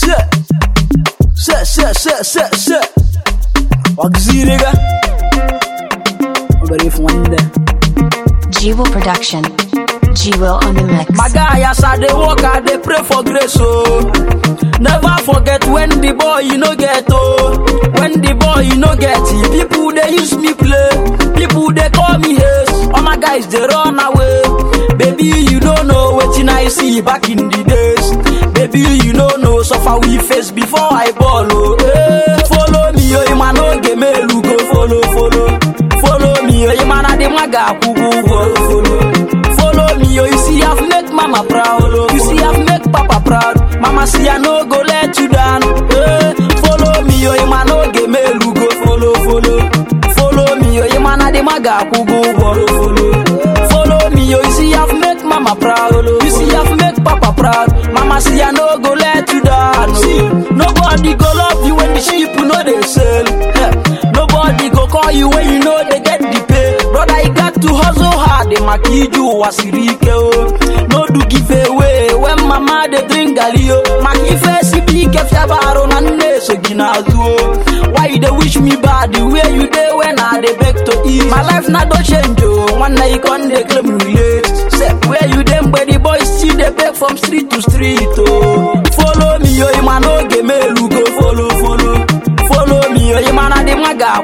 Shit. Wagziriga. But if one day. G-Will Production. G-Will on the mix. My guy, as I dey walk, I dey pray for grace, oh. Never forget when the boy you no get, oh. When the boy you no get it, people they use me play. People they call me haste. All my guys they run away. Baby, you don't know what I see back in the days. Baby, you don't know suffer we face before I ball, oh. Follow me, oh, you man, no game, go follow. Follow me, oh, you man, I dey maga, follow me, oh, you see I've make mama proud, oh. You see I've make papa proud. Mama see I no go let you down. Follow me, oh, you man, no game, go follow. Follow me, oh, you man, I dey maga, follow me, oh, you see I've make mama proud, oh. You see I've make papa proud. Mama see I no go let you down. See, nobody go love you when the sheep you know they sell. Nobody go call you when you know they get the pay. Brother, you got to hustle hard. They make you wasirike, oh. No do give away when mama they drink galio. Maki face big fiabaro na nne so ginazu. Why they wish me bad the way you dey when I dey beg to eat? My life not do change, oh. One night you come they claim relate. Say where you them where the boys see they beg from street to street, oh. Follow me, oh, you man, no game, go follow. Follow me, oh, you man, I dey maga,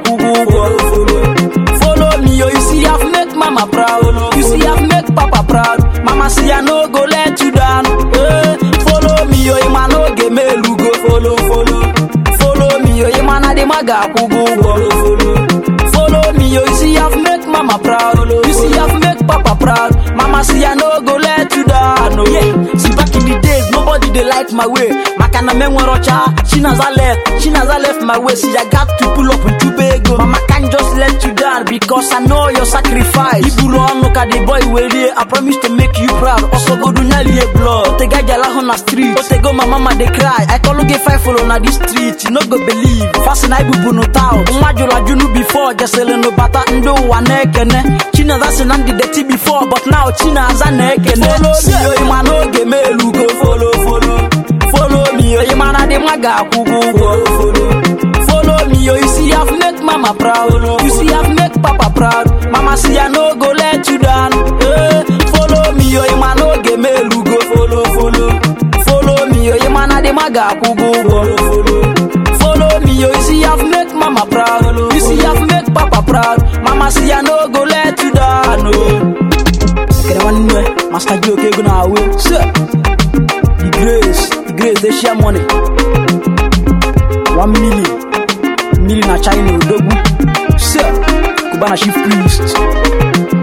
follow me, oh, you see I've make mama proud. You see I've make papa proud. Mama see I no go let you down. Follow me, oh, you man, no game, go follow. Follow me, oh, you man, I dey maga, follow me, oh, you see I've make mama proud. You see I've make papa proud. Mama see I no go let you down. Oh yeah, see back in the days nobody they like my way. Makana menworocha, she naza left my way. See I got to pull up with Tobago. Mama can't just let you down because I know your sacrifice. Ibulo look at the boy where I promise to make you proud. Also go do nyali blood. Otega jala on the street. Otego my mama they cry. I call get 5 follow na the street. You no go believe. Fast na ibubu no town. Umajula junu before just selling no bata ndo wanekene. China that's an anti dirty before, but now China has a neck and follow me, oh, you man, no game, go follow me, oh, you man, I dey maga, follow me, oh, you see I've make mama proud. You see I've make papa proud. Mama see I no go let you down. Follow me, oh, you man, no game, go follow me, oh, you man, I dey maga, follow me, oh, you see I've make mama proud. You see I've make papa proud. Mama see I no go let you down. Master Joe gonna win. The grace, they share money. 1 million a China, Dogu. Sir, Kubana Chief Priest.